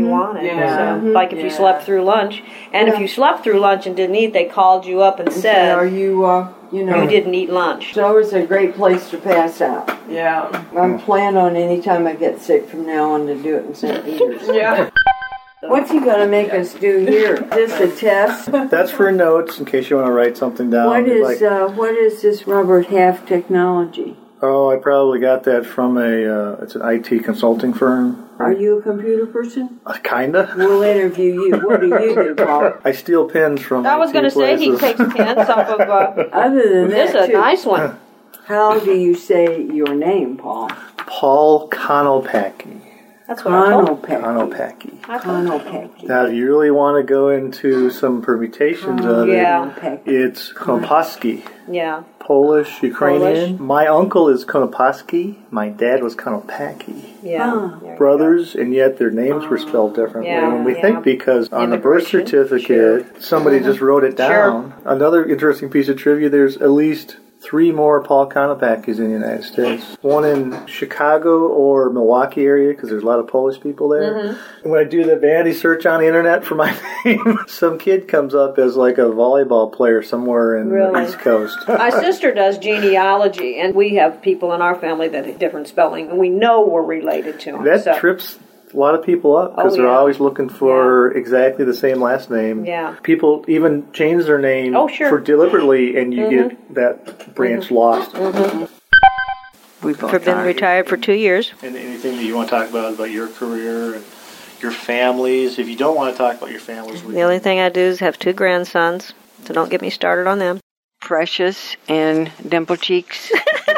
you wanted. Yeah. So, like if you slept through lunch, and if you slept through lunch and didn't eat, they called you up and said, "Are you, you didn't eat lunch." So it's a great place to pass out. Yeah. I'm planning on any time I get sick from now on to do it in St. Peter's. Yeah. What's he going to make us do here? Is this a test? That's for notes in case you want to write something down. What is this Robert Half technology? Oh, I probably got that from it's an IT consulting firm. Are you a computer person? Kinda. We'll interview you. What do you do, Paul? I steal pins from I was going to say he takes pins off of... Other than this that, is a nice one. How do you say your name, Paul? Paul Konopacki. That's what I told. Konopacki. Konopacki. Now, if you really want to go into some permutations of Yeah. it's Konopaski. Yeah. Polish, Ukrainian. My uncle is Konopaski. My dad was Konopacki. Yeah. Brothers, and yet their names were spelled differently. Yeah, And we think because on the birth Immigration. certificate, somebody just wrote it down. Another interesting piece of trivia, there's at least 3 more Paul Konopakis in the United States. One in Chicago or Milwaukee area, because there's a lot of Polish people there. And when I do the vanity search on the internet for my name, some kid comes up as like a volleyball player somewhere in the East Coast. My sister does genealogy, and we have people in our family that have different spelling, and we know we're related to them. That trips a lot of people up because they're always looking for exactly the same last name. Yeah. People even change their name for deliberately, and you get that branch lost. We've been retired for 2 years. And anything that you want to talk about your career and your families, if you don't want to talk about your families, The only thing I do is have 2 grandsons, so don't get me started on them. Precious and Dimple Cheeks.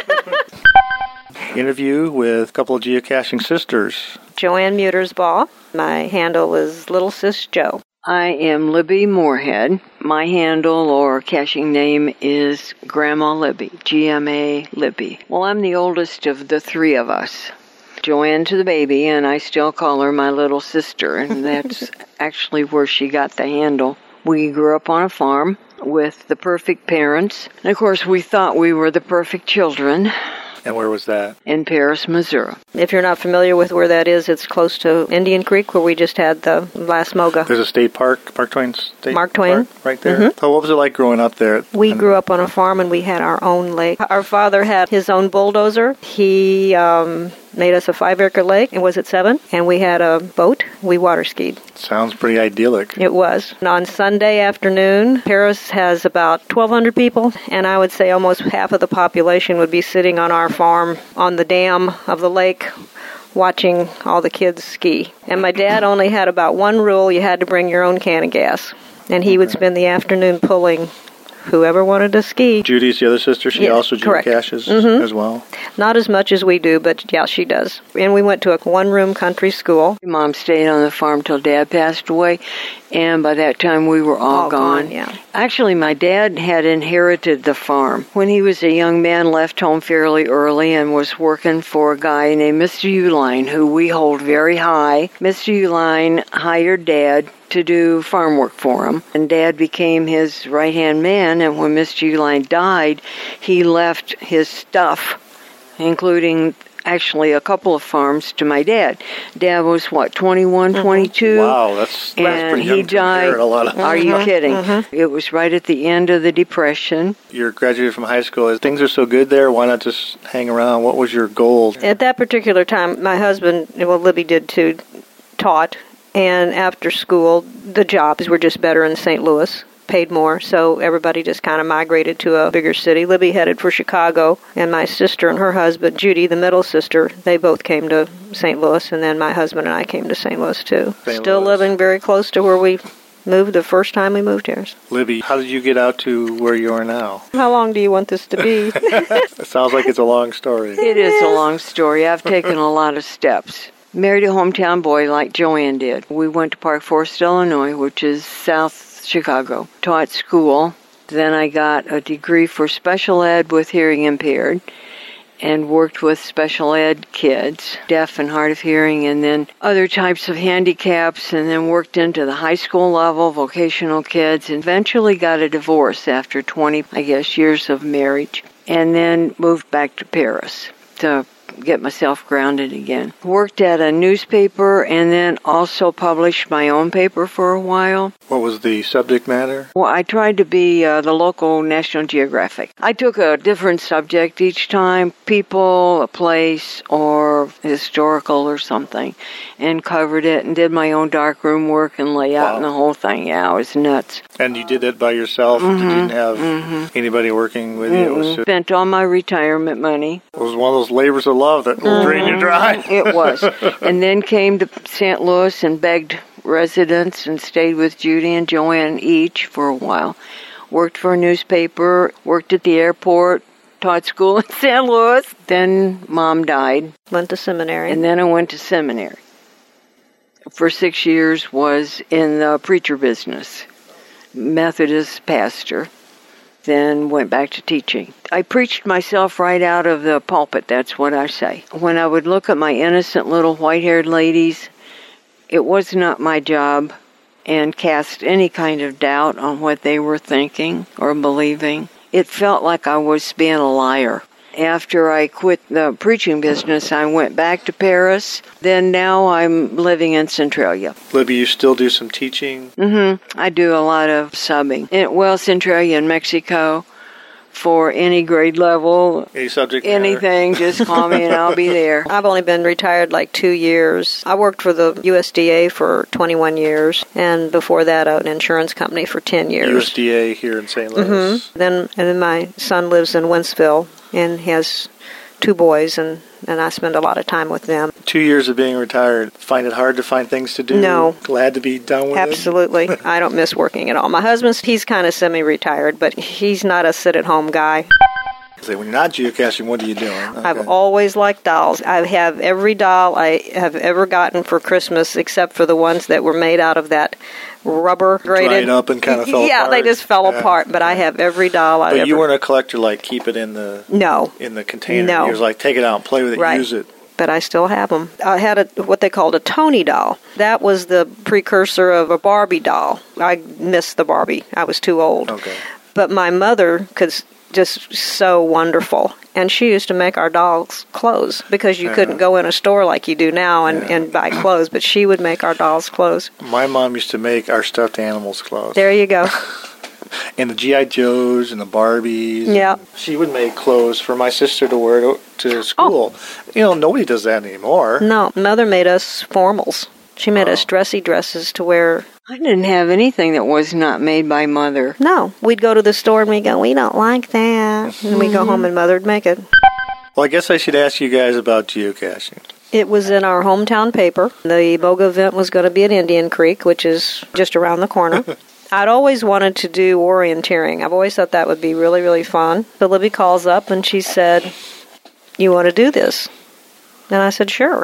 Interview with a couple of geocaching sisters. Joanne Mutersbaugh. My handle is Little Sis Joe. I am Libby Moorhead. My handle or caching name is Grandma Libby, GMA Libby. Well, I'm the oldest of the 3 of us. Joanne to the baby, and I still call her my little sister, and that's actually where she got the handle. We grew up on a farm with the perfect parents, and of course we thought we were the perfect children. And where was that? In Paris, Missouri. If you're not familiar with where that is, it's close to Indian Creek, where we just had the last MOGA. There's a state park, Mark Twain State Mark Twain. Park right there. So what was it like growing up there? We grew up on a farm, and we had our own lake. Our father had his own bulldozer. He made us a 5-acre lake, and was it 7? And we had a boat. We water skied. Sounds pretty idyllic. It was. And on Sunday afternoon, Paris has about 1,200 people, and I would say almost half of the population would be sitting on our farm on the dam of the lake watching all the kids ski. And my dad only had about one rule: you had to bring your own can of gas. And he would spend the afternoon pulling whoever wanted to ski. Judy's the other sister. She also geocaches as well. Not as much as we do, but yeah, she does. And we went to a one-room country school. Mom stayed on the farm till Dad passed away, and by that time we were all gone. Yeah. Actually, my dad had inherited the farm. When he was a young man, left home fairly early and was working for a guy named Mr. Uline, who we hold very high. Mr. Uline hired Dad to do farm work for him, and Dad became his right-hand man, and when Mr. Uline died, he left his stuff, including actually a couple of farms, to my dad. Dad was, 21, 22? Wow, that's pretty young. He died. Are you kidding? It was right at the end of the Depression. You're graduated from high school. Things are so good there, why not just hang around? What was your goal? At that particular time, my husband, well, Libby did too, taught. And after school, the jobs were just better in St. Louis, paid more, so everybody just kind of migrated to a bigger city. Libby headed for Chicago, and my sister and her husband, Judy, the middle sister, they both came to St. Louis, and then my husband and I came to St. Louis, too. Still living very close to where we moved the first time we moved here. Libby, how did you get out to where you are now? How long do you want this to be? It sounds like it's a long story. It is a long story. I've taken a lot of steps. Married a hometown boy like Joanne did. We went to Park Forest, Illinois, which is South Chicago. Taught school. Then I got a degree for special ed with hearing impaired and worked with special ed kids, deaf and hard of hearing, and then other types of handicaps, and then worked into the high school level, vocational kids, and eventually got a divorce after 20, years of marriage, and then moved back to Paris to get myself grounded again. Worked at a newspaper and then also published my own paper for a while. What was the subject matter? Well, I tried to be the local National Geographic. I took a different subject each time, people, a place, or historical or something, and covered it and did my own darkroom work and layout and the whole thing. Yeah, it was nuts. And you did that by yourself? You didn't have anybody working with you? It was Spent all my retirement money. It was one of those labors of love that will drain you dry. It was. And then came to St. Louis and begged residents and stayed with Judy and Joanne each for a while. Worked for a newspaper, worked at the airport, taught school in St. Louis. Then Mom died. Went to seminary. And then I went to seminary. For 6 years was in the preacher business. Methodist pastor. Then went back to teaching. I preached myself right out of the pulpit, that's what I say. When I would look at my innocent little white-haired ladies, it was not my job and cast any kind of doubt on what they were thinking or believing. It felt like I was being a liar. After I quit the preaching business, I went back to Paris. Then now I'm living in Centralia. Libby, you still do some teaching? I do a lot of subbing. Centralia in Mexico for any grade level. Any subject matter? Anything, just call me and I'll be there. I've only been retired like 2 years. I worked for the USDA for 21 years, and before that, an insurance company for 10 years. USDA here in St. Louis. Then my son lives in Wentzville and has 2 boys, and I spend a lot of time with them. 2 years of being retired. Find it hard to find things to do? No. Glad to be done with Absolutely. I don't miss working at all. My husband's, he's kind of semi-retired, but he's not a sit-at-home guy. So when you're not geocaching, what are you doing? Okay. I've always liked dolls. I have every doll I have ever gotten for Christmas, except for the ones that were made out of that rubber grated. Dried up and kind of fell apart. Yeah, they just fell apart. But I have every doll I've ever. But you weren't a collector, like keep it in the container. No. You was like take it out and play with it, use it. But I still have them. I had what they called a Tony doll. That was the precursor of a Barbie doll. I missed the Barbie. I was too old. Okay. But my mother could just so wonderful. And she used to make our dolls clothes because you couldn't go in a store like you do now and buy clothes, but she would make our dolls clothes. My mom used to make our stuffed animals clothes. There you go. And the G.I. Joes and the Barbies. Yeah. She would make clothes for my sister to wear to school. Nobody does that anymore. No, Mother made us formals. She made us dressy dresses to wear. I didn't have anything that was not made by Mother. No, we'd go to the store and we'd go, we don't like that. And we'd go home and Mother'd make it. Well, I guess I should ask you guys about geocaching. It was in our hometown paper. The BOGA event was going to be at Indian Creek, which is just around the corner. I'd always wanted to do orienteering. I've always thought that would be really, really fun. So Libby calls up and she said, you want to do this? And I said, sure.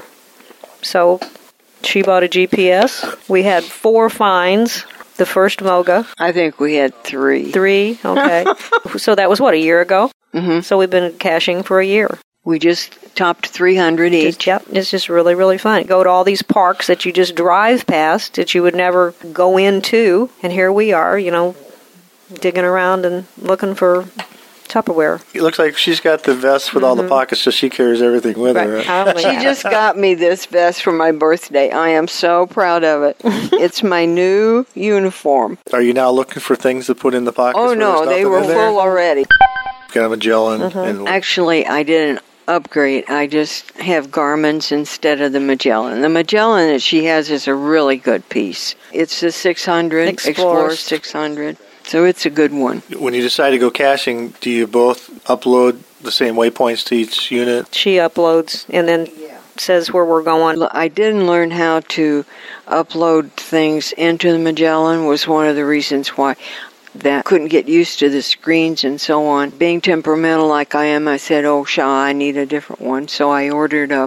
So she bought a GPS. We had 4 finds. The first MOGA. I think we had 3. 3? Okay. So that was, a year ago? Mm-hmm. So we've been caching for a year. We just topped 300 each. Yep, it's just really, really fun. Go to all these parks that you just drive past that you would never go into. And here we are, digging around and looking for Tupperware. It looks like she's got the vest with all the pockets, so she carries everything with her. Right? She just got me this vest for my birthday. I am so proud of it. It's my new uniform. Are you now looking for things to put in the pockets? Oh, no, they were full already. Kind of Magellan. And Actually, I didn't upgrade. I just have Garmin's instead of the Magellan. The Magellan that she has is a really good piece. It's the 600, Explorer 600. So it's a good one. When you decide to go caching, do you both upload the same waypoints to each unit? She uploads and then says where we're going. I didn't learn how to upload things into the Magellan was one of the reasons why that couldn't get used to the screens and so on. Being temperamental like I am, I said, Shaw, I need a different one. So I ordered I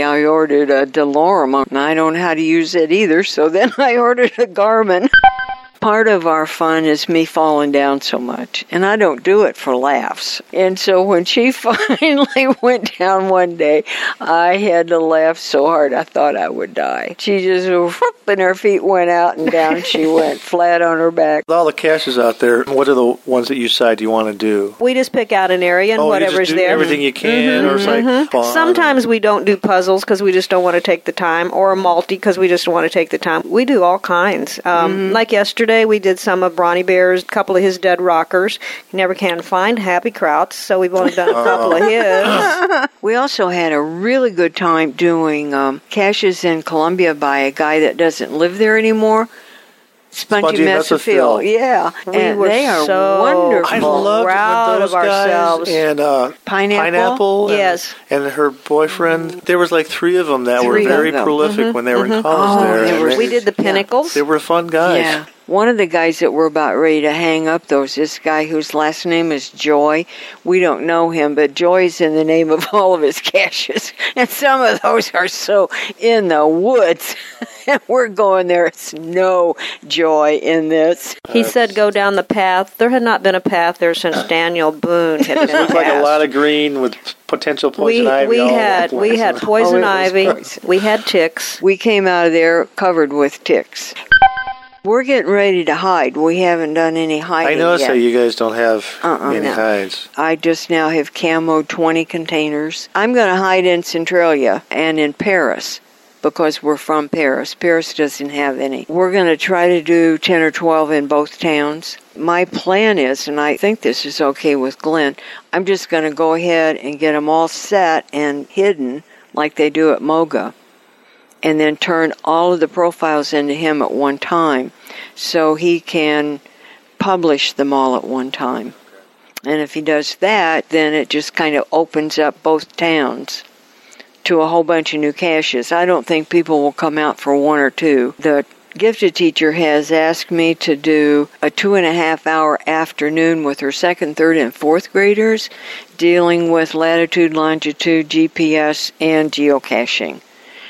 ordered a DeLorme, and I don't know how to use it either, so then I ordered a Garmin. Part of our fun is me falling down so much, and I don't do it for laughs. And so when she finally went down one day, I had to laugh so hard I thought I would die. She just whoop, and her feet went out and down she went flat on her back. With all the caches out there, what are the ones that you decide you want to do? We just pick out an area and whatever's you just do there. Everything you can, or it's like fun. Sometimes we don't do puzzles because we just don't want to take the time, or a multi because we just don't want to take the time. We do all kinds. Like yesterday, we did some of Bronny Bear's, a couple of his dead rockers. You never can find Happy Krauts, so we've only done a couple of his. We also had a really good time doing caches in Columbia by a guy that doesn't live there anymore. Spongy Messafield, yeah. We were they are so wonderful. I loved proud when those of ourselves. guys and Pineapple? Yes. and her boyfriend. There was like three of them that were Three of very them. prolific when they were in college there. We did the Pinnacles. They were fun guys. Yeah. One of the guys that we're about ready to hang up, though, is this guy whose last name is Joy. We don't know him, but Joy's in the name of all of his caches. And some of those are so in the woods. And we're going, there's no joy in this. He said go down the path. There had not been a path there since Daniel Boone had been It's like a lot of green with potential poison ivy. We all had over the place. poison Oh, ivy. poison. We had ticks. We came out of there covered with ticks. We're getting ready to hide. We haven't done any hiding I noticed yet. that you guys don't have any no. hides. I just now have camoed 20 containers. I'm going to hide in Centralia and in Paris because we're from Paris. Paris doesn't have any. We're going to try to do 10 or 12 in both towns. My plan is, and I think this is okay with Glenn, I'm just going to go ahead and get them all set and hidden like they do at Moga, and then turn all of the profiles into him at one time so he can publish them all at one time. And if he does that, then it just kind of opens up both towns to a whole bunch of new caches. I don't think people will come out for one or two. The gifted teacher has asked me to do a 2.5-hour afternoon with her second, third, and fourth graders dealing with latitude, longitude, GPS, and geocaching.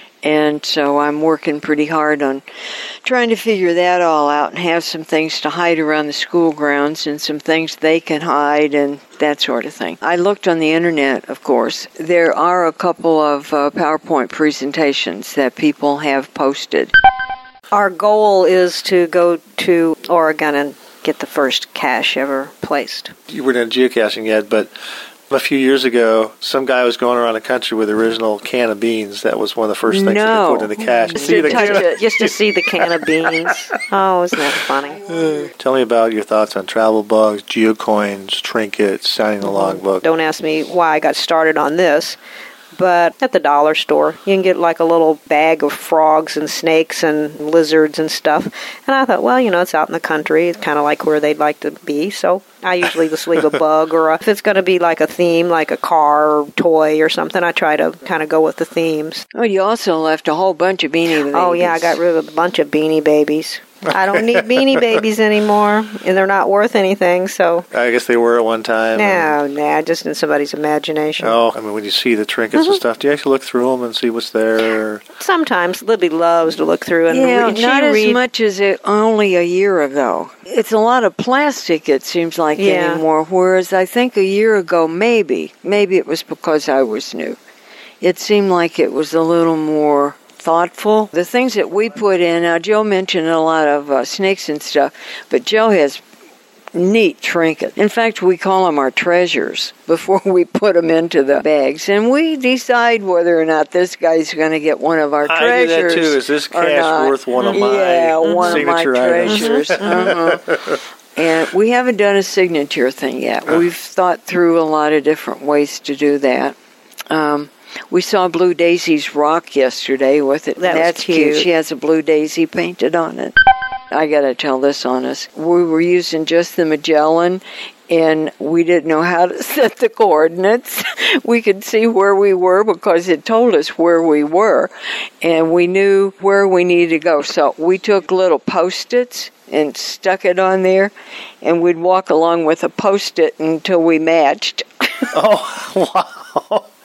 And so I'm working pretty hard on trying to figure that all out and have some things to hide around the school grounds and some things they can hide and that sort of thing. I looked on the internet, of course. There are a couple of PowerPoint presentations that people have posted. Our goal is to go to Oregon and get the first cache ever placed. You weren't in geocaching yet, but a few years ago, some guy was going around the country with the original can of beans. That was one of the first things that they put in the cache. Just to see the can of beans. Oh, isn't that funny? Tell me about your thoughts on travel bugs, geocoins, trinkets, signing the logbook. Don't ask me why I got started on this, but at the dollar store, you can get like a little bag of frogs and snakes and lizards and stuff. And I thought, well, it's out in the country. It's kind of like where they'd like to be. So I usually just leave a bug, or if it's going to be like a theme, like a car or toy or something, I try to kind of go with the themes. Oh, you also left a whole bunch of Beanie Babies. Oh, yeah, I got rid of a bunch of Beanie Babies. I don't need Beanie Babies anymore, and they're not worth anything, so... I guess they were at one time. No, just in somebody's imagination. Oh, I mean, when you see the trinkets and stuff, do you actually look through them and see what's there? Sometimes. Libby loves to look through and read. Not as much as only a year ago. It's a lot of plastic, it seems like, anymore, whereas I think a year ago, maybe it was because I was new. It seemed like it was a little more thoughtful. The things that we put in, now Joe mentioned a lot of snakes and stuff, but Joe has neat trinkets. In fact, we call them our treasures before we put them into the bags, and we decide whether or not this guy's going to get one of our treasures. I do that too. Is this cache worth one of my signature treasures? And we haven't done a signature thing yet. We've thought through a lot of different ways to do that. We saw Blue Daisy's rock yesterday with it. That's cute. She has a blue daisy painted on it. I got to tell this on us. We were using just the Magellan, and we didn't know how to set the coordinates. We could see where we were because it told us where we were, and we knew where we needed to go. So we took little Post-its and stuck it on there, and we'd walk along with a Post-it until we matched. Oh, wow.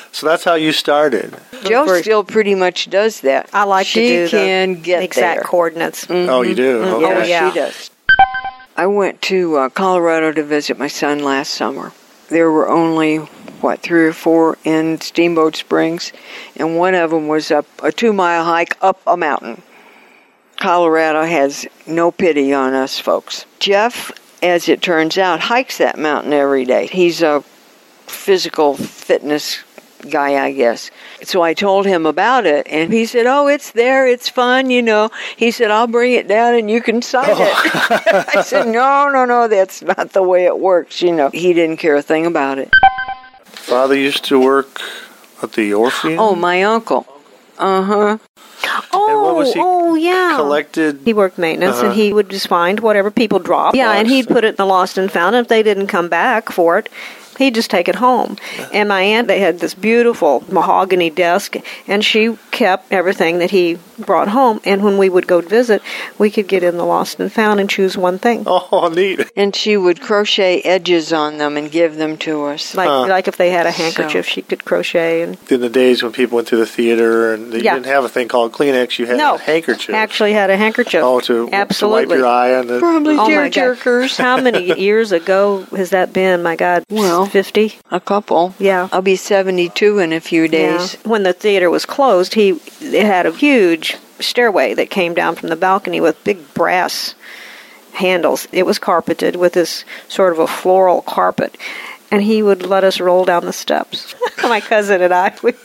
So that's how you started. Joe still pretty much does that. I like to do She can get exact there. coordinates. Mm-hmm. Oh, you do? Mm-hmm. Okay. Oh, yeah. She does. I went to Colorado to visit my son last summer. There were only, 3 or 4 in Steamboat Springs, and one of them was up a 2-mile hike up a mountain. Colorado has no pity on us folks. Jeff, as it turns out, hikes that mountain every day. He's a physical fitness guy, I guess. So I told him about it, and he said, "Oh, it's there, it's fun, you know." He said, "I'll bring it down and you can sign it." I said, no, that's not the way it works, you know. He didn't care a thing about it. Father used to work at the Orpheum? Oh, my uncle. Uh-huh. And what was he yeah. collected? He worked maintenance, and he would just find whatever people dropped. Yeah, and he'd put it in the lost and found. If they didn't come back for it, he'd just take it home. Yeah. And my aunt, they had this beautiful mahogany desk, and she kept everything that he brought home. And when we would go visit, we could get in the lost and found and choose one thing. Oh, neat. And she would crochet edges on them and give them to us. Like if they had a handkerchief, she could crochet. And in the days when people went to the theater and you didn't have a thing called Kleenex, you had a handkerchief. Actually had a handkerchief. Oh, to wipe your eye on the... Probably tear-jerkers. How many years ago has that been? My God. Well, 50? A couple. Yeah. I'll be 72 in a few days. Yeah. When the theater was closed, it had a huge stairway that came down from the balcony with big brass handles. It was carpeted with this sort of a floral carpet. And he would let us roll down the steps. My cousin and I. We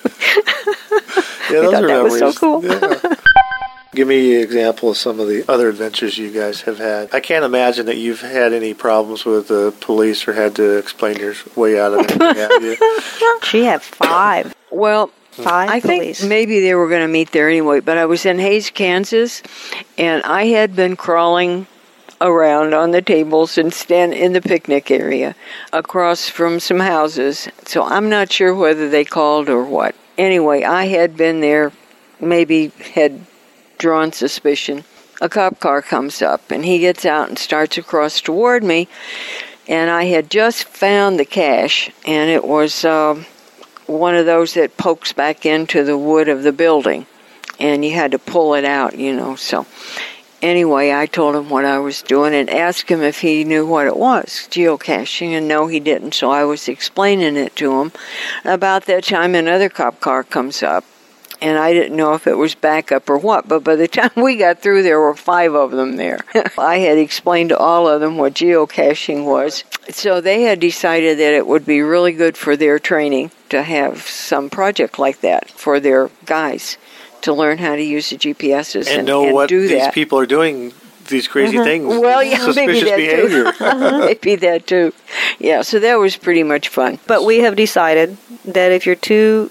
thought that was so cool. Yeah. Give me an example of some of the other adventures you guys have had. I can't imagine that you've had any problems with the police or had to explain your way out of it. Have you? She had 5. Well, 5 I police. think maybe they were going to meet there anyway, but I was in Hays, Kansas, and I had been crawling around on the tables and stand in the picnic area across from some houses. So I'm not sure whether they called or what. Anyway, I had been there, maybe had drawn suspicion. A cop car comes up, and he gets out and starts across toward me, and I had just found the cache, and it was one of those that pokes back into the wood of the building, and you had to pull it out, you know. So anyway, I told him what I was doing and asked him if he knew what it was, geocaching, and no, he didn't. So I was explaining it to him. About that time, another cop car comes up, and I didn't know if it was backup or what, but by the time we got through, there were 5 of them there. I had explained to all of them what geocaching was. So they had decided that it would be really good for their training to have some project like that for their guys to learn how to use the GPSs and know what do these that. people are doing, these crazy things. Well, yeah, suspicious maybe that behavior. Too. Maybe that too. Yeah, so that was pretty much fun. But we have decided that if you're 2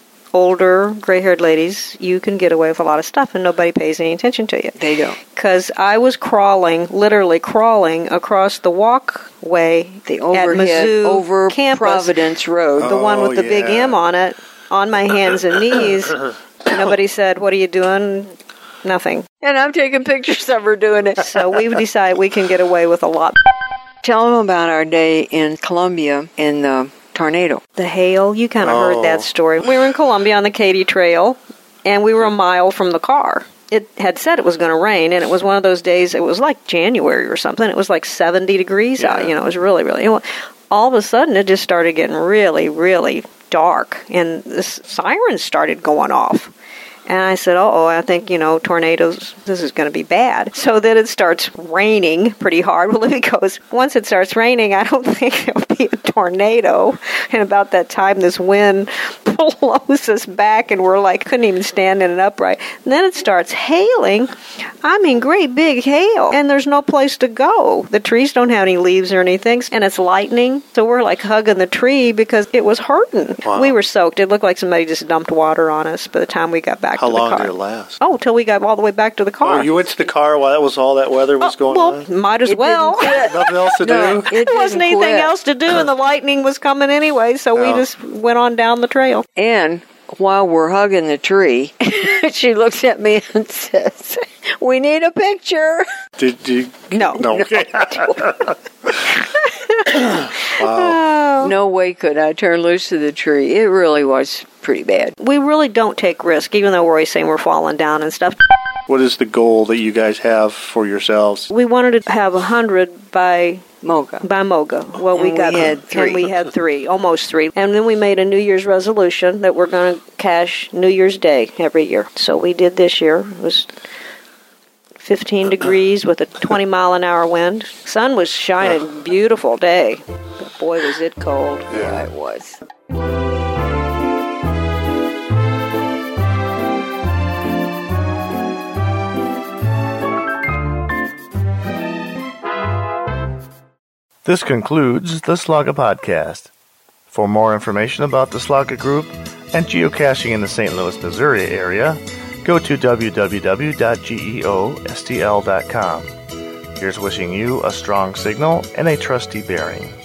older, gray-haired ladies, you can get away with a lot of stuff and nobody pays any attention to you. They don't. Because I was literally crawling across the walkway the overhead, at Mizzou over campus, Providence Road. the one with the big M on it, on my hands and knees. Nobody said, "What are you doing?" Nothing. And I'm taking pictures of her doing it. So we've decided we can get away with a lot. Tell them about our day in Columbia in the tornado. The hail, you kind of heard that story. We were in Columbia on the Katy Trail, and we were a mile from the car. It had said it was going to rain, and it was one of those days, it was like January or something. It was like 70 degrees out, you know, it was really, really... All of a sudden, it just started getting really, really dark, and the sirens started going off. And I said, I think, tornadoes, this is going to be bad. So then it starts raining pretty hard. Well, Libby goes, once it starts raining, I don't think there'll be a tornado. And about that time, this wind blows us back, and we're like, couldn't even stand in an upright. And then it starts hailing. I mean, great big hail. And there's no place to go. The trees don't have any leaves or anything. And it's lightning. So we're like hugging the tree because it was hurting. Wow. We were soaked. It looked like somebody just dumped water on us by the time we got back How to the car. long did it last? Oh, till we got all the way back to the car. Oh, you went to the car while that was all that weather was going on? Might as well. Nothing else to do? There wasn't anything else to do, and the lightning was coming anyway, so we just went on down the trail. And while we're hugging the tree, she looks at me and says, "We need a picture." Did you? No. No. Okay. Wow. No way could I turn loose to the tree. It really was pretty bad. We really don't take risk, even though we're always saying we're falling down and stuff. What is the goal that you guys have for yourselves? We wanted to have 100 by Mocha. Well, And we had 3. And we had 3, almost 3. And then we made a New Year's resolution that we're going to cash New Year's Day every year. So we did this year. It was 15 degrees with a 20-mile-an-hour wind. Sun was shining, beautiful day. But boy, was it cold. Yeah, it was. This concludes the Slugga Podcast. For more information about the Slugga Group and geocaching in the St. Louis, Missouri area, go to www.geostl.com. Here's wishing you a strong signal and a trusty bearing.